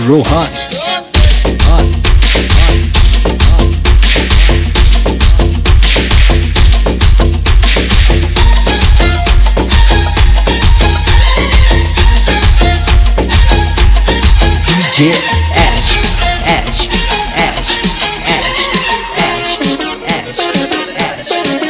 Rohans. DJ Ash, Ash, Ash, Ash, Ash, Ash, Ash,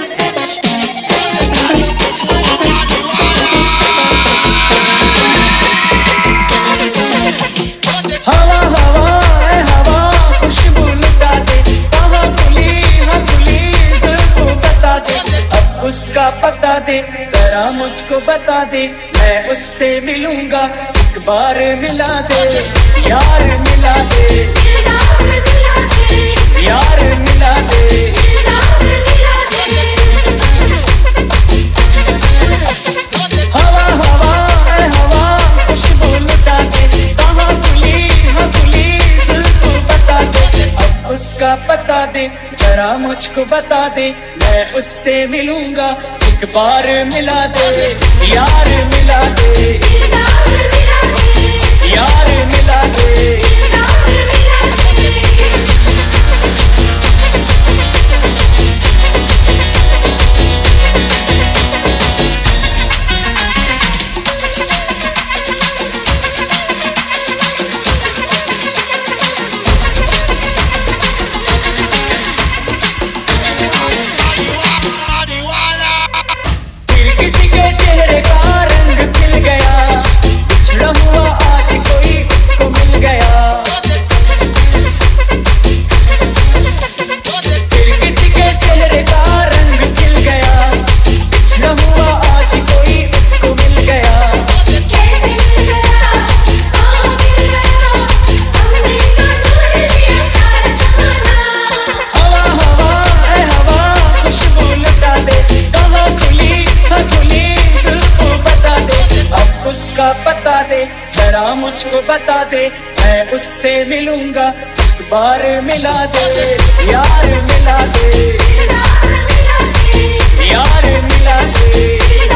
हवा हवा है हवा खुशबू लुटा दे, कहाँ खुली हाँ खुली जुल्फों बता दे, अब उसका पता दे जरा मुझको बता दे, मैं उससे मिलूंगा एक बार मिला दे, यार मिला दे, यार मिला दे, हवा हवा है हवा खुशबू लुटा दे, कहाँ खुली हाँ खुली जुल्फों बता दे, अब उसका पता दे जरा मुझको बता दे, मैं उससे मिलूंगा एक बार मिला दे, यार मिला दे, यार मिला दे, फिर किसी के चेहरे का रंग खिल गया, बिछड़ा हुआ आज कोई उसको मिल गया, फिर किसी के चेहरे का रंग खिल गया, बिछड़ा हुआ आज कोई उसको मिल गया, कैसे मिल गया, कहाँ मिल गया, हमने तो ढूंढ लिया सारा जमाना। हवा हवा है हवा खुशबू लुटा दे, कहाँ खुली हाँ खुली जुल्फों बता दे, अब उसका पता दे जरा मुझको बता दे, मैं उससे मिलूंगा एक बार मिला दे, यार मिला दे, यार मिला दे,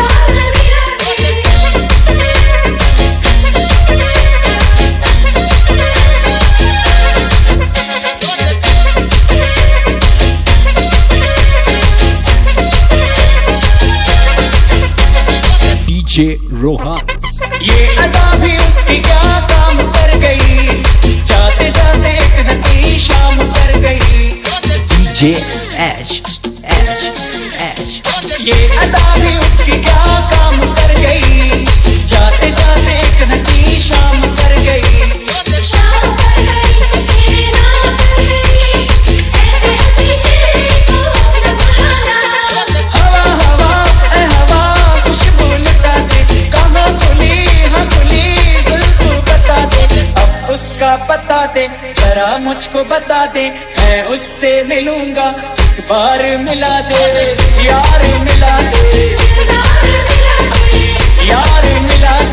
DJ Rohans. ये अदा भी उसकी क्या काम कर गई, जाते जाते एक हंसी शाम कर गई, DJ Ash, Ash, Ash. ये अदा भी उसकी क्या काम कर गई, जाते जाते एक हंसी शाम कर गई, शाम कर गई, ये नाम कर गई, ऐसे हंसी चेहरे को न भुलाना। हवा हवा ए हवा खुशबू लुटा दे, कहाँ खुली हाँ खुली जुल्फों बता दे, अब उसका पता दे जरा मुझको बता दे, मैं उससे मिलूंगा एक बार मिला दे, यार मिला दे, यार मिला